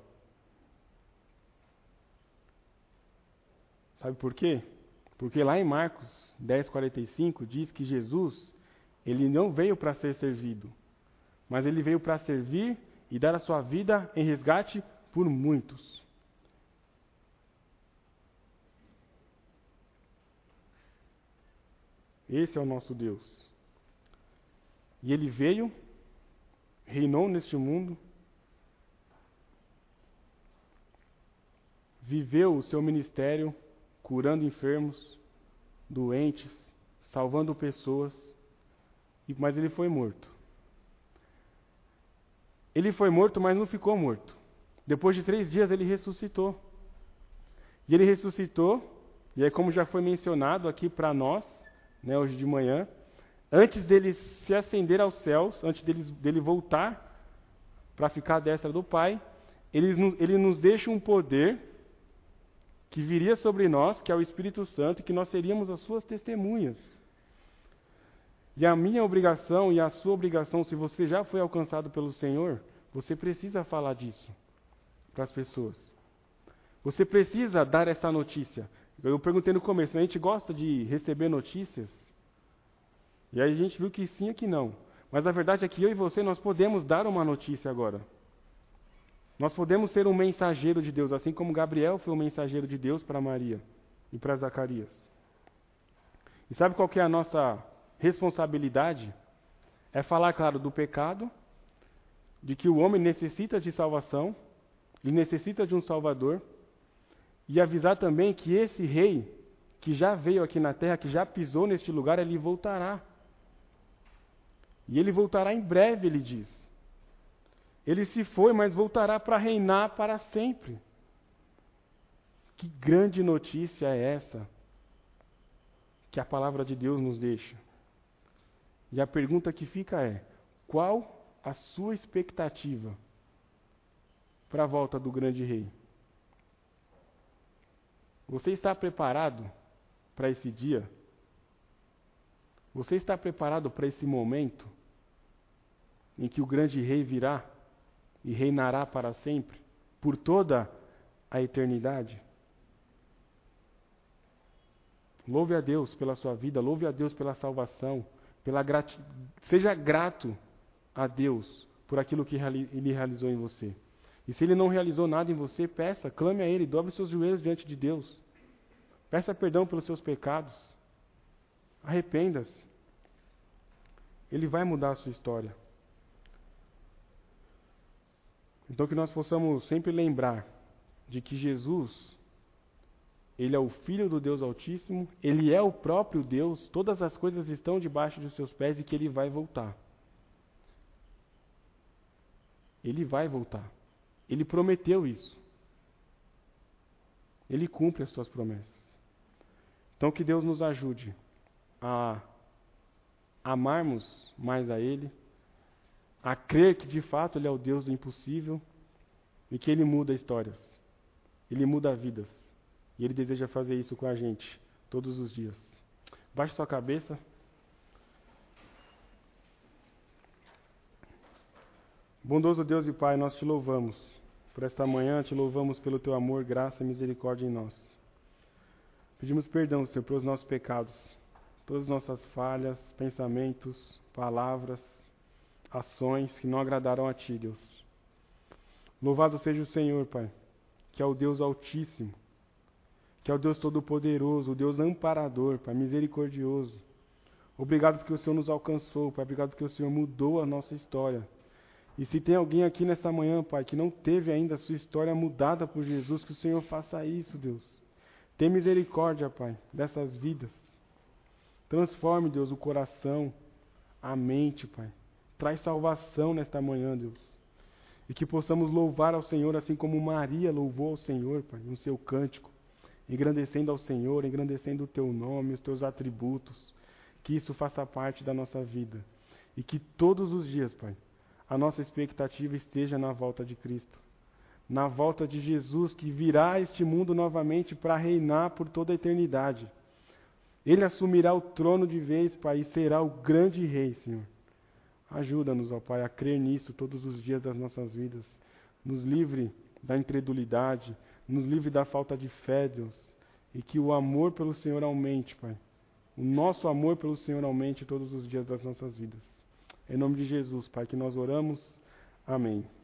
B: Sabe por quê? Porque lá em Marcos 10:45 diz que Jesus, Ele não veio para ser servido, mas Ele veio para servir e dar a sua vida em resgate por muitos. Esse é o nosso Deus. E Ele veio, reinou neste mundo, viveu o seu ministério curando enfermos, doentes, salvando pessoas, mas Ele foi morto. Ele foi morto, mas não ficou morto. Depois de 3 dias Ele ressuscitou. E Ele ressuscitou, e aí como já foi mencionado aqui para nós, hoje de manhã, antes dele se ascender aos céus, antes dele voltar para ficar à destra do Pai, ele nos deixa um poder que viria sobre nós, que é o Espírito Santo, e que nós seríamos as suas testemunhas. E a minha obrigação e a sua obrigação, se você já foi alcançado pelo Senhor, você precisa falar disso para as pessoas. Você precisa dar essa notícia. Eu perguntei no começo, a gente gosta de receber notícias? E aí a gente viu que sim e que não. Mas a verdade é que eu e você, nós podemos dar uma notícia agora. Nós podemos ser um mensageiro de Deus, assim como Gabriel foi um mensageiro de Deus para Maria e para Zacarias. E sabe qual que é a nossa responsabilidade? É falar, claro, do pecado, de que o homem necessita de salvação, ele necessita de um Salvador, e avisar também que esse rei, que já veio aqui na terra, que já pisou neste lugar, ele voltará. E ele voltará em breve, ele diz. Ele se foi, mas voltará para reinar para sempre. Que grande notícia é essa que a palavra de Deus nos deixa? E a pergunta que fica é: qual a sua expectativa para a volta do grande rei? Você está preparado para esse dia? Você está preparado para esse momento em que o grande rei virá e reinará para sempre, por toda a eternidade? Louve a Deus pela sua vida, louve a Deus pela salvação, seja grato a Deus por aquilo que Ele realizou em você. E se Ele não realizou nada em você, peça, clame a Ele, dobre seus joelhos diante de Deus. Peça perdão pelos seus pecados. Arrependa-se. Ele vai mudar a sua história. Então que nós possamos sempre lembrar de que Jesus, Ele é o Filho do Deus Altíssimo, Ele é o próprio Deus, todas as coisas estão debaixo dos seus pés e que Ele vai voltar. Ele vai voltar. Ele prometeu isso. Ele cumpre as suas promessas. Então que Deus nos ajude a amarmos mais a Ele, a crer que de fato Ele é o Deus do impossível e que Ele muda histórias, Ele muda vidas. E Ele deseja fazer isso com a gente todos os dias. Baixe sua cabeça. Bondoso Deus e Pai, nós te louvamos por esta manhã, te louvamos pelo teu amor, graça e misericórdia em nós. Pedimos perdão, Senhor, pelos nossos pecados, todas as nossas falhas, pensamentos, palavras, ações que não agradaram a Ti, Deus. Louvado seja o Senhor, Pai, que é o Deus Altíssimo, que é o Deus Todo-Poderoso, o Deus amparador, Pai, misericordioso. Obrigado porque o Senhor nos alcançou, Pai, obrigado porque o Senhor mudou a nossa história. E se tem alguém aqui nessa manhã, Pai, que não teve ainda a sua história mudada por Jesus, que o Senhor faça isso, Deus. Tem misericórdia, Pai, dessas vidas. Transforme, Deus, o coração, a mente, Pai. Traz salvação nesta manhã, Deus. E que possamos louvar ao Senhor assim como Maria louvou ao Senhor, Pai, no seu cântico. Engrandecendo ao Senhor, engrandecendo o Teu nome, os Teus atributos. Que isso faça parte da nossa vida. E que todos os dias, Pai, a nossa expectativa esteja na volta de Cristo. Na volta de Jesus, que virá a este mundo novamente para reinar por toda a eternidade. Ele assumirá o trono de vez, Pai, e será o grande rei, Senhor. Ajuda-nos, ó Pai, a crer nisso todos os dias das nossas vidas. Nos livre da incredulidade, nos livre da falta de fé, Deus. E que o amor pelo Senhor aumente, Pai. O nosso amor pelo Senhor aumente todos os dias das nossas vidas. Em nome de Jesus, Pai, que nós oramos. Amém.